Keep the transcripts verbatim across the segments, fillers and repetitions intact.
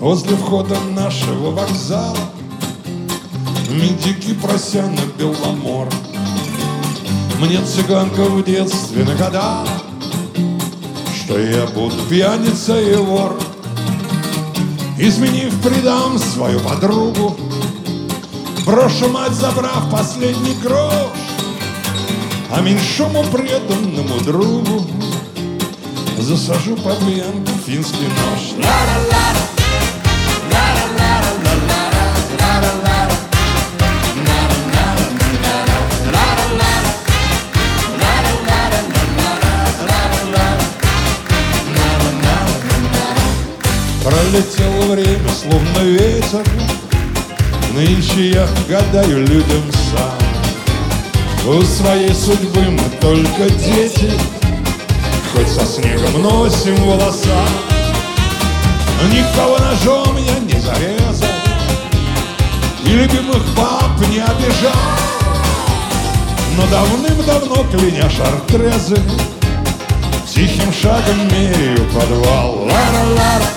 Возле входа нашего вокзала медики, прося на Беломор. Мне цыганка в детстве нагадала, что я буду пьяница и вор. Изменив, предам свою подругу, брошу мать, забрав последний грош, а меньшому преданному другу засажу под пьянку финский нож. Пролетело время, словно ветер, нынче я гадаю людям сам. У своей судьбы мы только дети, хоть со снегом носим волоса. Никого ножом я не зарезал и любимых пап не обижал, но давным-давно, кляня шартрезы, тихим шагом меряю подвал. Ла-ла-ла-ла.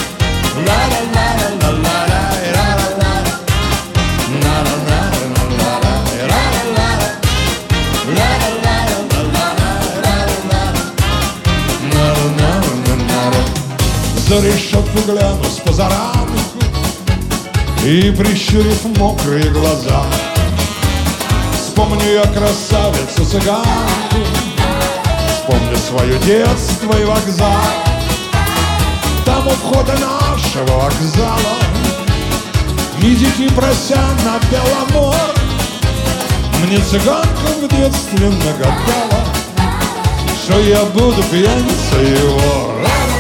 За решетку гляну с позаранку и, прищурив мокрые глаза, вспомню я красавицу цыганку, вспомню свое детство и вокзал. Там у входа нашего вокзала медики, прося на Беломор, мне цыганка в детстве нагадала, что я буду пьяница и вор.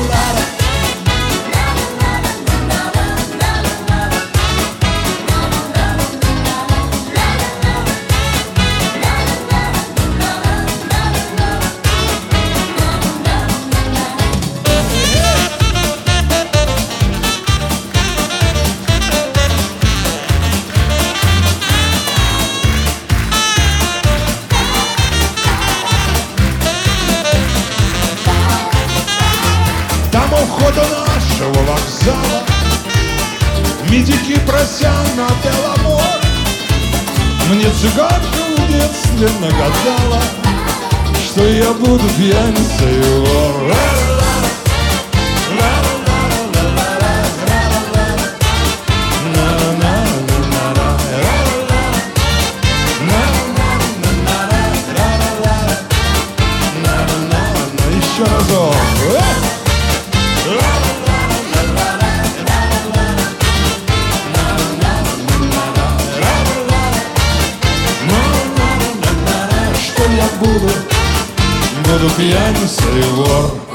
Там у входа нашего вокзала медики, прося на Беломор, мне цыганка в детстве нагадала, что я буду пьяница и вор. Еще разок. Буду, буду пьяница и вор.